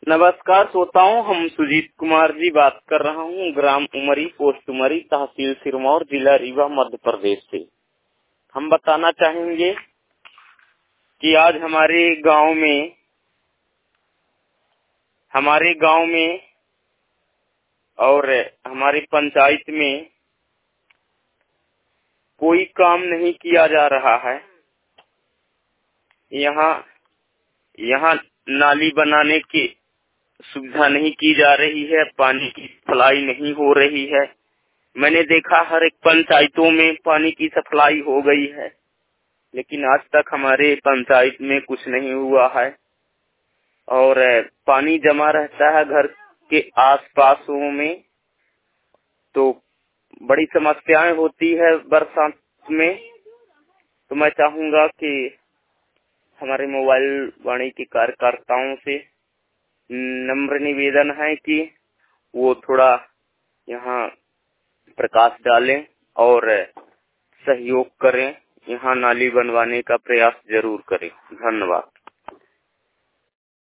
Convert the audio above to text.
नमस्कार श्रोताओं, हम सुजीत कुमार जी बात कर रहा हूँ। ग्राम उमरी, पोस्ट उमरी, तहसील सिरमौर, जिला रीवा, मध्य प्रदेश से। हम बताना चाहेंगे कि आज हमारे गांव में और हमारी पंचायत में कोई काम नहीं किया जा रहा है। यहाँ नाली बनाने की सुविधा नहीं की जा रही है, पानी की सप्लाई नहीं हो रही है। मैंने देखा हर एक पंचायतों में पानी की सप्लाई हो गई है, लेकिन आज तक हमारे पंचायत में कुछ नहीं हुआ है और पानी जमा रहता है घर के आस-पासों में, तो बड़ी समस्याएं होती है बरसात में। तो मैं चाहूंगा कि हमारे मोबाइल वाणी के कार्यकर्ताओं से नम्र निवेदन है कि वो थोड़ा यहाँ प्रकाश डालें और सहयोग करें, यहाँ नाली बनवाने का प्रयास जरूर करें। धन्यवाद।